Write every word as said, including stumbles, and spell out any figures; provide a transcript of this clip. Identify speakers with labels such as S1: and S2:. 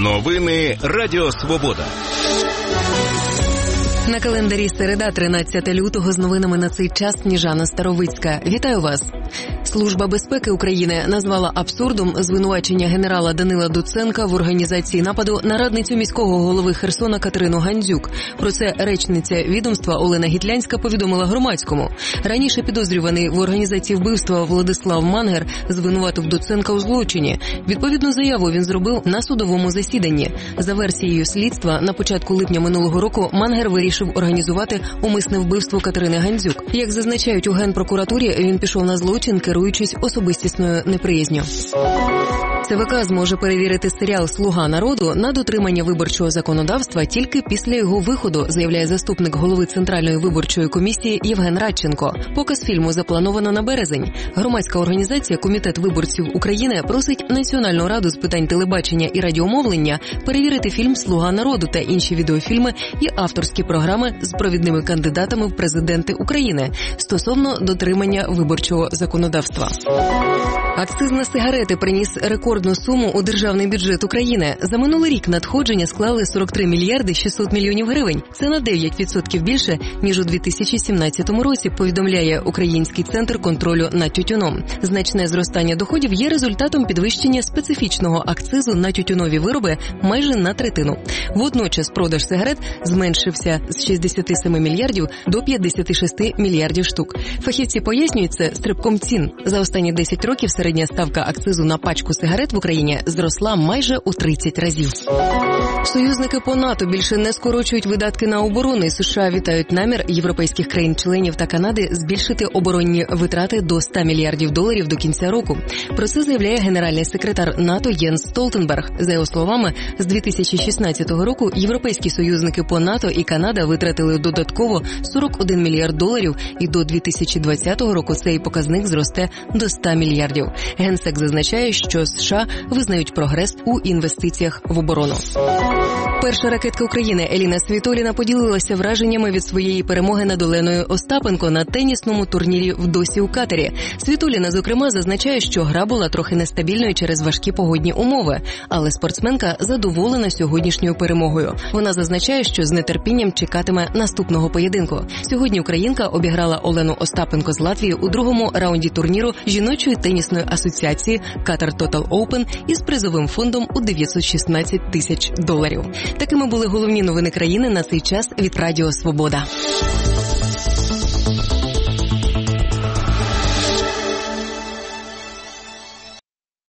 S1: Новини Радіо Свобода.
S2: На календарі середа, тринадцяте лютого, з новинами на цей час Сніжана Старовицька. Вітаю вас. Служба безпеки України назвала абсурдом звинувачення генерала Данила Доценка в організації нападу на радницю міського голови Херсона Катерину Гандзюк. Про це речниця відомства Олена Гітлянська повідомила громадському. Раніше підозрюваний в організації вбивства Владислав Мангер звинуватив Доценка у злочині. Відповідну заяву він зробив на судовому засіданні. За версією слідства, на початку липня минулого року Мангер вирішив організувати умисне вбивство Катерини Гандзюк. Як зазначають у Генпрокуратурі, він пішов на злочин, керуючись особистісною неприязню. ЦВК зможе перевірити серіал «Слуга народу» на дотримання виборчого законодавства тільки після його виходу, заявляє заступник голови Центральної виборчої комісії Євген Радченко. Показ фільму заплановано на березень. Громадська організація «Комітет виборців України» просить Національну раду з питань телебачення і радіомовлення перевірити фільм «Слуга народу» та інші відеофільми і авторські програми з провідними кандидатами в президенти України стосовно дотримання виборчого законодавства. Акциз на сигарети приніс рекордну суму у державний бюджет України. За минулий рік надходження склали сорок три мільярди шістсот мільйонів гривень. Це на дев'ять відсотків більше, ніж у дві тисячі сімнадцятому році, повідомляє Український центр контролю над тютюном. Значне зростання доходів є результатом підвищення специфічного акцизу на тютюнові вироби майже на третину. Водночас продаж сигарет зменшився з шістдесят сім мільярдів до п'ятдесят шість мільярдів штук. Фахівці пояснюють це стрибком цін. За останні десять років середня ставка акцизу на пачку сигарет в Україні зросла майже у тридцять разів. Союзники по НАТО більше не скорочують видатки на оборону. США вітають намір європейських країн-членів та Канади збільшити оборонні витрати до ста мільярдів доларів до кінця року. Про це заявляє генеральний секретар НАТО Єнс Столтенберг. За його словами, з дві тисячі шістнадцятого року європейські союзники по НАТО і Канада витратили додатково сорок один мільярд доларів, і до дві тисячі двадцятого року цей показник зросте до ста мільярдів. Генсек зазначає, що США визнають прогрес у інвестиціях в оборону. Перша ракетка України Еліна Світоліна поділилася враженнями від своєї перемоги над Оленою Остапенко на тенісному турнірі в Досі у Катарі. Світоліна, зокрема, зазначає, що гра була трохи нестабільною через важкі погодні умови, але спортсменка задоволена сьогоднішньою перемогою. Вона зазначає, що з нетерпінням чекатиме наступного поєдинку. Сьогодні українка обіграла Олену Остапенко з Латвії у другому раунді турніру жіночої тенісної асоціації Qatar Total Open із призовим фондом у дев'ятсот шістнадцять тисяч доларів. Такими були головні новини країни на цей час від Радіо Свобода.